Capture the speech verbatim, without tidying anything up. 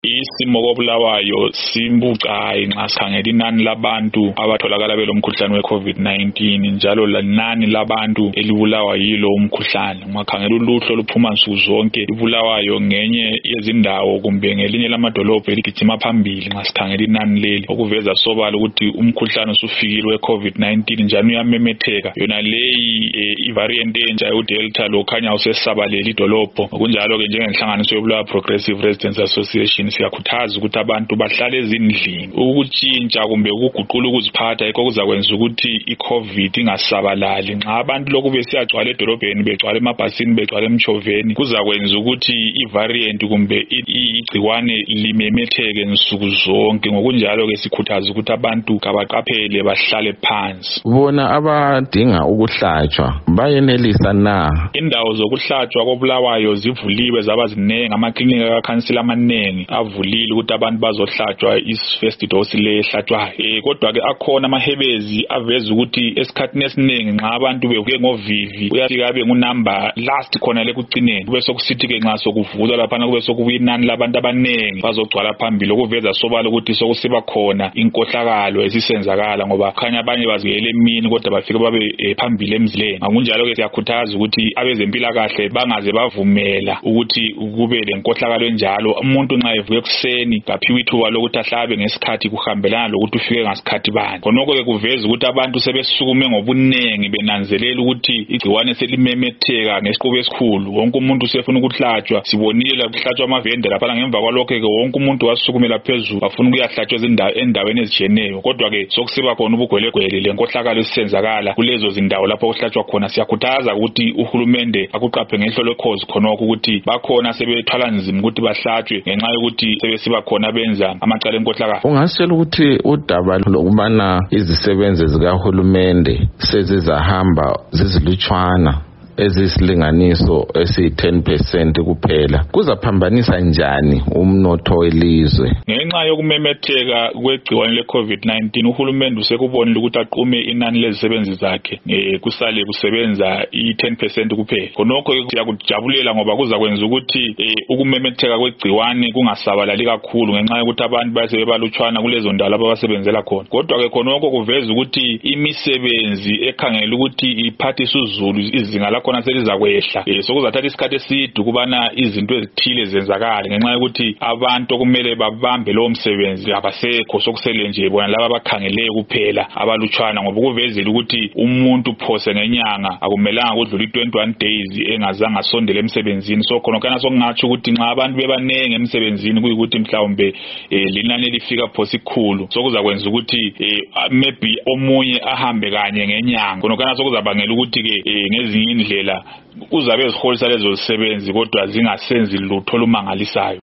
isimo koBulawayo simbucayi nxa sikhangela inani labantu abatholakala belomkhuhlane weCovid nineteen njalo lanani labantu elibulawa yilo umkhuhlane. Ungakhangela uluhlu oluphuma nsuku zonke iBulawayo ngenye yezindawo kumbe ngelinye lamadolobho eligijima phambili nxa sikhangela inani leli, okuveza sobala ukuthi umkhuhlane usufikile weCovid nineteen njalo uyamemetheka. Yona leyi ivariant entsha uDelta lo khanya usesabalele idolobho. Kunjalo ke njengenhlanganiso yoBulawayo Progressive Residents Association siyakhuthaza ukuthi abantu bahlale ezindlini. Ukutshintsha kumbe ukuguqula ukuziphatha yikho kuzakwenza ukuthi iCovid ingasabalali. Nxa abantu lokhu besiyagcwala edolobheni, begcwala emabhasini, begcwala emchoveni, kuzakwenza ukuthi ivariant kumbe igciwane limemetheke nsuku zonke. Ngokunjalo ke sikhuthaza ukuthi abantu kabaqaphele bahlale phansi. Bona abadinga ukuhlatshwa bayenelisa na? Indawo zokuhlatshwa koBulawayo zivuliwe zaba zinengi, amaklinika kakhansila amanengi avulile ukuthi abantu bazohlatshwa is-first dose le ehlatshwayo. Eh kodwa ke akhona amahebezi aveza ukuthi esikhathini esiningi nxa abantu bevuke ngovivi uyafika abe ngunumber last khona le kucineni, kube sokusithi ke nxa sokuvulwa lapha kube sokubuya inani labantu abanengi bazogcwala phambili, okuveza sobala ukuthi sokusiba khona inkohlakalo esisenzakala ngoba khanya abanye baziyele emini kodwa bafike babe phambili emzileni. Ngokunjalo ke siyakhuthaza ukuthi abezempilakahle bangaze bavumela ukuthi kube lenkohlakalo enjalo. Umuntu nxa evuke ekuseni kaphiwe ithuba lokuthi ahlabe ngesikhathi kuhambelana lokuthi ufike ngasikhathi bani. Khonoko ke kuveza ukuthi abantu sebesukume ngobunengi benanzelela ukuthi igciwane selimemetheka ngesiqubu esikhulu. Wonke umuntu usefuna ukuhlatshwa. Sibonile ukuhlatshwa amavenda lapha ngemva kwalokho ke wonke umuntu wasukumela phezulu afuna ukuyahlatshwa endaweni ezitshiyeneyo. Kodwa ke sokusiba khona ubugwelegwele lenkohlakalo esenzakala kulezo zindawo lapho kuhlatshwa khona. Siyakhuthaza ukuthi uhulumende akuqaphe ngehlo lekhozi khonoko ukuthi bakhona sebethwala nzima ukuthi bahlatshwe ngenxa yokuthi sebesiba khona benza amacala enkohlakalo. Ungasitshela ukuthi udaba lokubana izisebenzi zikahulumende sezizahamba zizilutshwana ezisilinganiso esi ten percent kuphela kuzaphambanisa njani umnotho welizwe? Ngenxa yokumemetheka kwegciwane leCovid nineteen uhulumende usekubonile ukuthi aqume inani lezisebenzi zakhe eh kusale kusebenza i ten percent kuphela. Khonokho siyakujabulela ngoba kuzakwenza ukuthi ukumemetheka kwegciwane kungasabalali kakhulu ngenxa yokuthi abantu basebebalutshwana kulezo ndawo lapho abasebenzela khona. Kodwa ke khonokho kuveza ukuthi imisebenzi ekhangela ukuthi iphathisa uzulu izinga lakho khona selizakwehla. Eh sokuzathatha isikhathi eside ukubana izinto ezithile zenzakala ngenxa yokuthi abantu okumele babambe lo msebenzi abasekho, sokusele nje bona laba abakhangeleyo kuphela abalutshwana, ngoba kuvezela ukuthi umuntu phose ngenyanga akumelanga kudlula twenty-one days engazange asondele emsebenzini. So khona kana sokungatsho ukuthi nxa abantu bebanenge emsebenzini kuyikuthi mhlawumbe linani elifika phose ikhulu, sokuzakwenza ukuthi maybe omunye ahambe kanye ngenyanga. Khona kana sokuzabangela ukuthi ke ngezinye indlela uzabe eziholisa lezo zisebenzi kodwa zingasenzi lutho olumangalisayo.